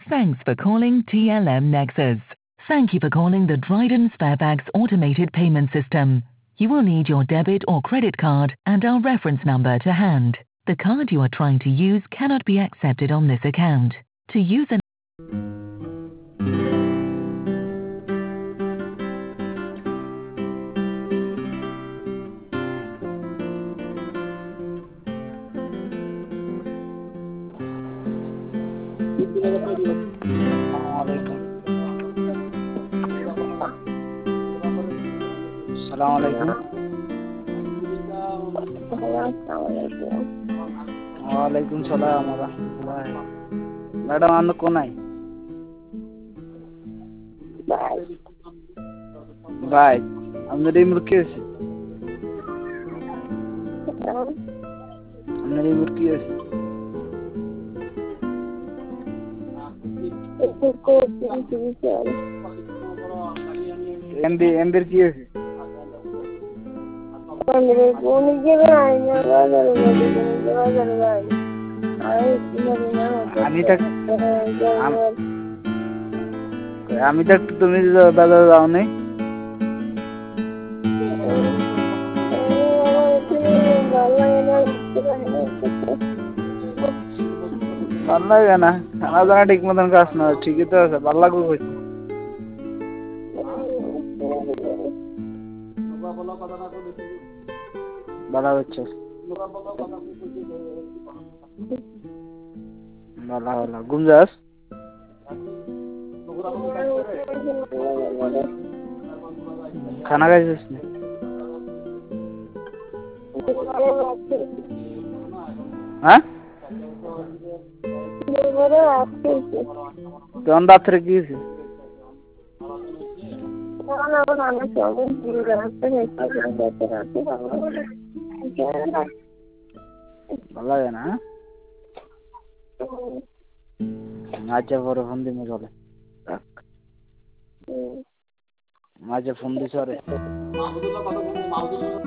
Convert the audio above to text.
Thanks for calling TLM Nexus. Thank you for calling the Dryden Sparebags automated payment system. You will need your debit or credit card and our reference number to hand. The card you are trying to use cannot be accepted on this account. To use an अस्सलामुअलैकुम। वालेकुम सलाम व रहमतुल्लाह। Madam आपने कौन आई? भाई हमने remote किए हमने रिमोट किए एमबीर किए আমি তো তুমি দাদা যাও নাই ভাল লাগে না খানা দানা ঠিক মতন খাস না ঠিকই তো আছে ভাল লাগবে কইছি ভালো হচ্ছে ভালো ভালো ঘুম যাস খানা খাইছিস না হ্যাঁ কোন রাত্রে কি হয়েছে ভালো লাগে না আচ্ছা পরে ফোন দিমে চলে মাঝে ফোন দিছ রে